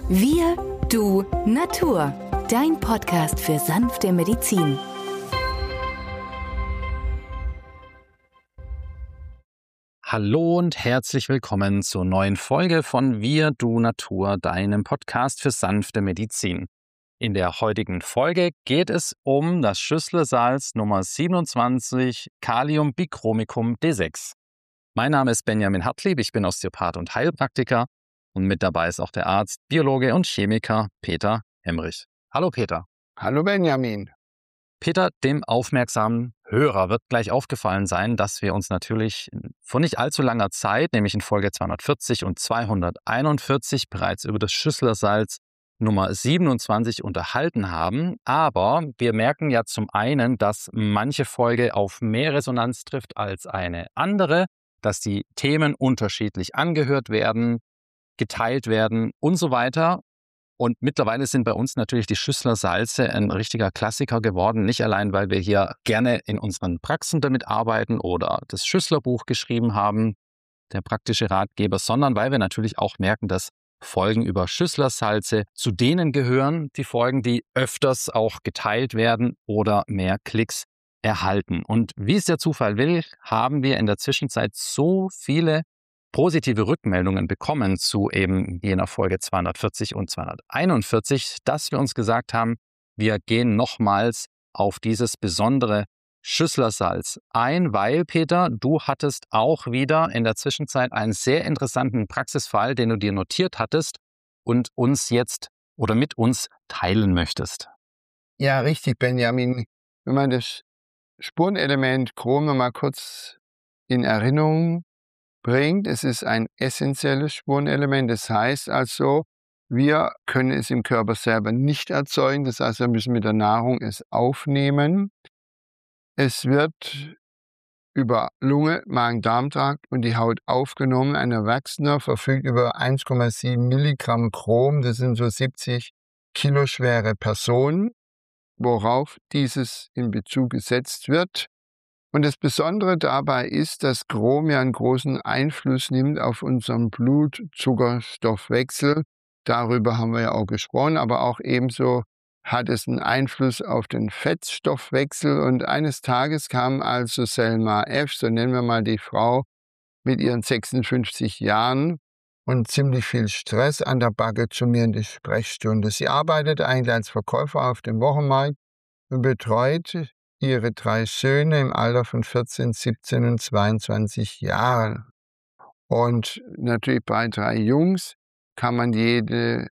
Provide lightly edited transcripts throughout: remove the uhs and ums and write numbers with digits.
Wir, du, Natur. Dein Podcast für sanfte Medizin. Hallo und herzlich willkommen zur neuen Folge von Wir, du, Natur, deinem Podcast für sanfte Medizin. In der heutigen Folge geht es um das Schüsslersalz Nummer 27 Kaliumbichromicum D6. Mein Name ist Benjamin Hartlieb, ich bin Osteopath und Heilpraktiker und mit dabei ist auch der Arzt, Biologe und Chemiker Peter Emrich. Hallo Peter. Hallo Benjamin. Peter, dem aufmerksamen Hörer wird gleich aufgefallen sein, dass wir uns natürlich vor nicht allzu langer Zeit, nämlich in Folge 240 und 241, bereits über das Schüsslersalz Nummer 27 unterhalten haben. Aber wir merken ja zum einen, dass manche Folge auf mehr Resonanz trifft als eine andere, dass die Themen unterschiedlich angehört werden, geteilt werden und so weiter. Und mittlerweile sind bei uns natürlich die Schüsslersalze ein richtiger Klassiker geworden. Nicht allein, weil wir hier gerne in unseren Praxen damit arbeiten oder das Schüsslerbuch geschrieben haben, der praktische Ratgeber, sondern weil wir natürlich auch merken, dass Folgen über Schüsslersalze zu denen gehören, die Folgen, die öfters auch geteilt werden oder mehr Klicks erhalten. Und wie es der Zufall will, haben wir in der Zwischenzeit so viele positive Rückmeldungen bekommen zu eben jener Folge 240 und 241, dass wir uns gesagt haben, wir gehen nochmals auf dieses besondere Schüsslersalz ein, weil, Peter, du hattest auch wieder in der Zwischenzeit einen sehr interessanten Praxisfall, den du dir notiert hattest und uns jetzt oder mit uns teilen möchtest. Ja, richtig, Benjamin. Wenn man das Spurenelement Chrom noch mal kurz in Erinnerung bringt, es ist ein essentielles Spurenelement. Das heißt also, wir können es im Körper selber nicht erzeugen. Das heißt, wir müssen mit der Nahrung es aufnehmen. Es wird über Lunge, Magen-Darm-Trakt und die Haut aufgenommen. Ein Erwachsener verfügt über 1,7 Milligramm Chrom. Das sind so 70 Kilo schwere Personen, worauf dieses in Bezug gesetzt wird. Und das Besondere dabei ist, dass Chrom ja einen großen Einfluss nimmt auf unseren Blutzuckerstoffwechsel. Darüber haben wir ja auch gesprochen, aber auch ebenso hat es einen Einfluss auf den Fettstoffwechsel. Und eines Tages kam also Selma F., so nennen wir mal die Frau, mit ihren 56 Jahren und ziemlich viel Stress an der Backe zu mir in die Sprechstunde. Sie arbeitet eigentlich als Verkäufer auf dem Wochenmarkt und betreut ihre 3 Söhne im Alter von 14, 17 und 22 Jahren. Und natürlich bei 3 Jungs kann man jeden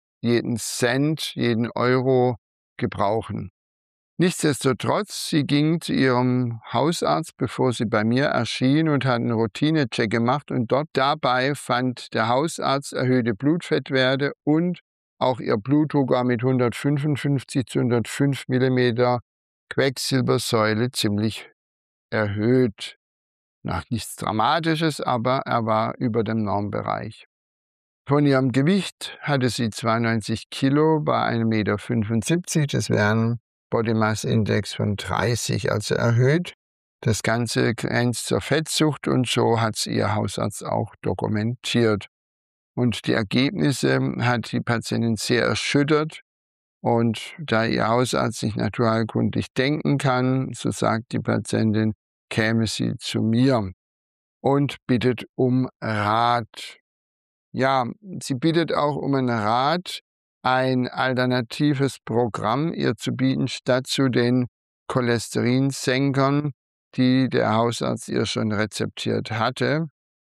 Cent, jeden Euro gebrauchen. Nichtsdestotrotz, sie ging zu ihrem Hausarzt, bevor sie bei mir erschien, und hat einen Routinecheck gemacht. Und dort dabei fand der Hausarzt erhöhte Blutfettwerte und auch ihr Blutdruck war mit 155 zu 105 Millimeter Quecksilbersäule ziemlich erhöht. Nach nichts Dramatisches, aber er war über dem Normbereich. Von ihrem Gewicht hatte sie 92 Kilo bei 1,75 Meter. Das wäre ein Body Mass Index von 30, also erhöht. Das Ganze grenzt zur Fettsucht und so hat es ihr Hausarzt auch dokumentiert. Und die Ergebnisse hat die Patientin sehr erschüttert. Und da ihr Hausarzt nicht naturheilkundlich denken kann, so sagt die Patientin, käme sie zu mir und bittet um Rat. Ja, sie bittet auch um einen Rat, ein alternatives Programm ihr zu bieten, statt zu den Cholesterinsenkern, die der Hausarzt ihr schon rezeptiert hatte.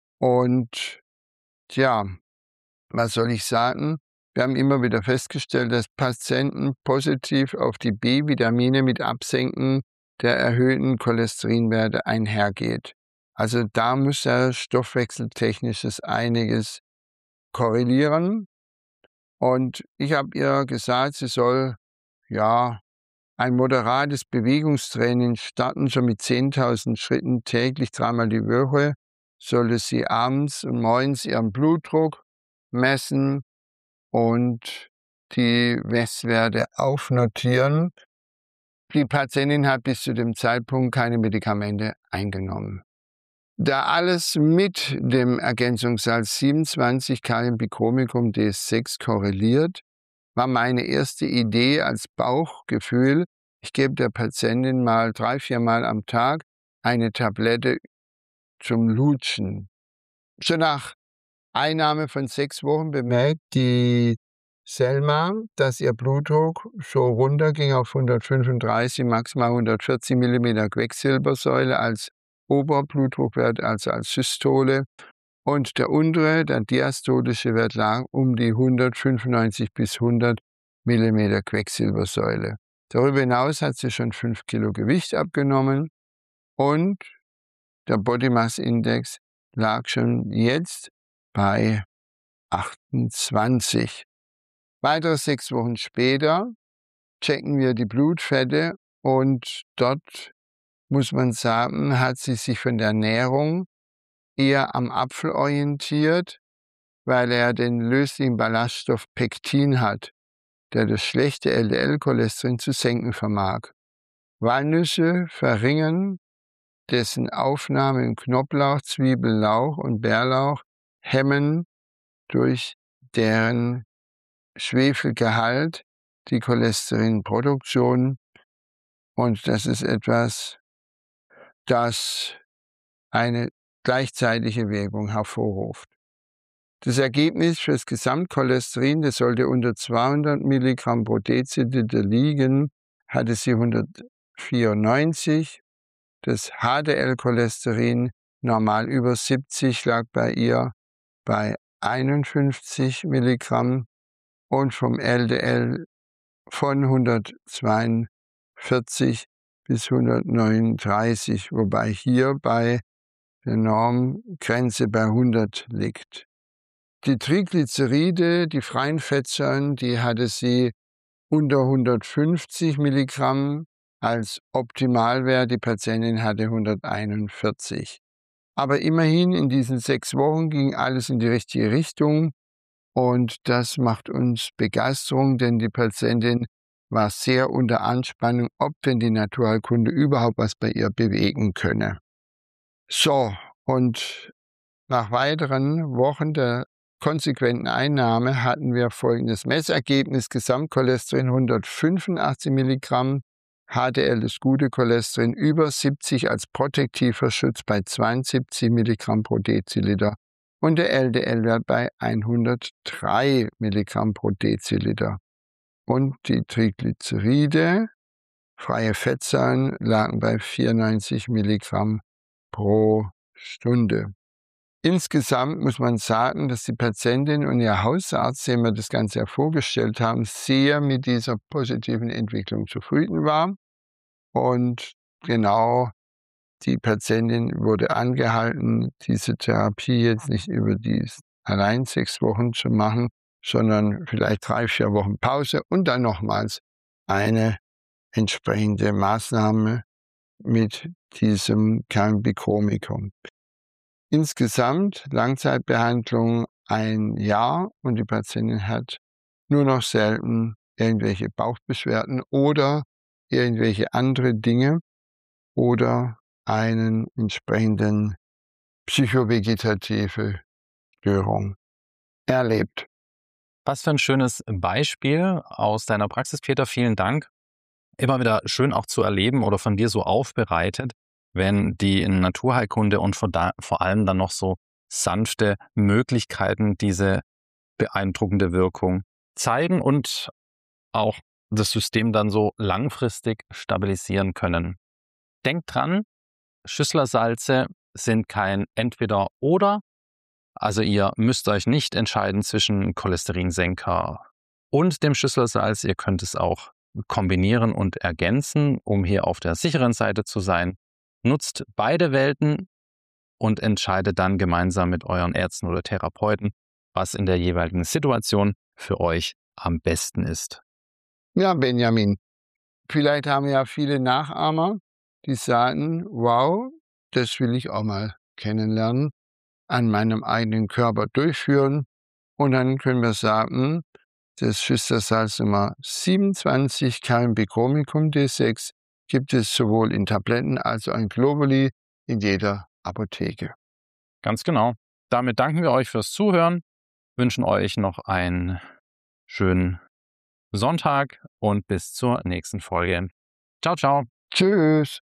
Und tja, was soll ich sagen? Wir haben immer wieder festgestellt, dass Patienten positiv auf die B-Vitamine mit Absenken der erhöhten Cholesterinwerte einhergeht. Also da muss ja stoffwechseltechnisches einiges korrelieren. Und ich habe ihr gesagt, sie soll ein moderates Bewegungstraining starten, schon mit 10.000 Schritten täglich 3-mal die Woche. Sollte sie abends und morgens ihren Blutdruck messen und die Messwerte aufnotieren. Die Patientin hat bis zu dem Zeitpunkt keine Medikamente eingenommen. Da alles mit dem Ergänzungssalz 27 Kalium-Bichromicum D6 korreliert, war meine erste Idee als Bauchgefühl, ich gebe der Patientin mal 3-4 Mal am Tag eine Tablette zum Lutschen. Schon nach Einnahme von 6 Wochen bemerkt die Selma, dass ihr Blutdruck so runterging auf 135, maximal 140 mm Quecksilbersäule als Oberblutdruckwert, also als Systole. Und der untere, der diastolische Wert lag um die 195 bis 100 mm Quecksilbersäule. Darüber hinaus hat sie schon 5 Kilo Gewicht abgenommen und der Body Mass Index lag schon jetzt bei 28. Weitere 6 Wochen später checken wir die Blutfette und dort muss man sagen, hat sie sich von der Ernährung eher am Apfel orientiert, weil er den löslichen Ballaststoff Pektin hat, der das schlechte LDL-Cholesterin zu senken vermag. Walnüsse verringern dessen Aufnahme in Knoblauch, Zwiebellauch und Bärlauch, hemmen durch deren Schwefelgehalt die Cholesterinproduktion. Und das ist etwas, das eine gleichzeitige Wirkung hervorruft. Das Ergebnis für das Gesamtcholesterin, das sollte unter 200 Milligramm pro Deziliter liegen, hatte sie 194. Das HDL-Cholesterin, normal über 70, lag bei ihr bei 51 Milligramm und vom LDL von 142 bis 139, wobei hier bei der Normgrenze bei 100 liegt. Die Triglyceride, die freien Fettsäuren, die hatte sie unter 150 Milligramm als Optimalwert. Die Patientin hatte 141. Aber immerhin in diesen 6 Wochen ging alles in die richtige Richtung und das macht uns Begeisterung, denn die Patientin war sehr unter Anspannung, ob denn die Naturheilkunde überhaupt was bei ihr bewegen könne. So, und nach weiteren Wochen der konsequenten Einnahme hatten wir folgendes Messergebnis: Gesamtcholesterin 185 Milligramm, HDL, das gute Cholesterin, über 70 als protektiver Schutz bei 72 Milligramm pro Deziliter und der LDL-Wert bei 103 Milligramm pro Deziliter. Und die Triglyceride, freie Fettsäuren, lagen bei 94 Milligramm pro Stunde. Insgesamt muss man sagen, dass die Patientin und ihr Hausarzt, dem wir das Ganze ja vorgestellt haben, sehr mit dieser positiven Entwicklung zufrieden war. Und genau, die Patientin wurde angehalten, diese Therapie jetzt nicht über die allein 6 Wochen zu machen, sondern vielleicht 3-4 Wochen Pause und dann nochmals eine entsprechende Maßnahme mit diesem Kalium-Bichromicum. Insgesamt Langzeitbehandlung 1 Jahr und die Patientin hat nur noch selten irgendwelche Bauchbeschwerden oder irgendwelche andere Dinge oder einen entsprechenden psychovegetative Störung erlebt. Was für ein schönes Beispiel aus deiner Praxis, Peter. Vielen Dank. Immer wieder schön auch zu erleben oder von dir so aufbereitet, wenn die Naturheilkunde und vor allem dann noch so sanfte Möglichkeiten diese beeindruckende Wirkung zeigen und auch das System dann so langfristig stabilisieren können. Denkt dran, Schüsslersalze sind kein Entweder-Oder. Also ihr müsst euch nicht entscheiden zwischen Cholesterinsenker und dem Schüsslersalz. Ihr könnt es auch kombinieren und ergänzen, um hier auf der sicheren Seite zu sein. Nutzt beide Welten und entscheidet dann gemeinsam mit euren Ärzten oder Therapeuten, was in der jeweiligen Situation für euch am besten ist. Ja, Benjamin, vielleicht haben ja viele Nachahmer, die sagen, wow, das will ich auch mal kennenlernen, an meinem eigenen Körper durchführen. Und dann können wir sagen, das Schüsslersalz Nummer 27, Kalium-Bichromicum D6, gibt es sowohl in Tabletten als auch in Globuli in jeder Apotheke. Ganz genau. Damit danken wir euch fürs Zuhören, wünschen euch noch einen schönen Sonntag und bis zur nächsten Folge. Ciao, ciao. Tschüss.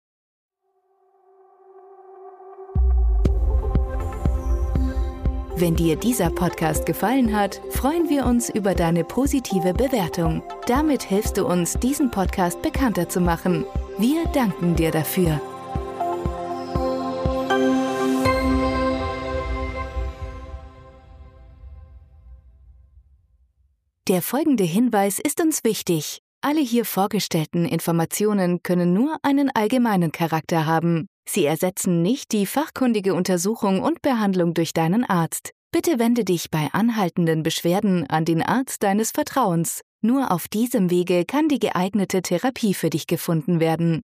Wenn dir dieser Podcast gefallen hat, freuen wir uns über deine positive Bewertung. Damit hilfst du uns, diesen Podcast bekannter zu machen. Wir danken dir dafür. Der folgende Hinweis ist uns wichtig. Alle hier vorgestellten Informationen können nur einen allgemeinen Charakter haben. Sie ersetzen nicht die fachkundige Untersuchung und Behandlung durch deinen Arzt. Bitte wende dich bei anhaltenden Beschwerden an den Arzt deines Vertrauens. Nur auf diesem Wege kann die geeignete Therapie für dich gefunden werden.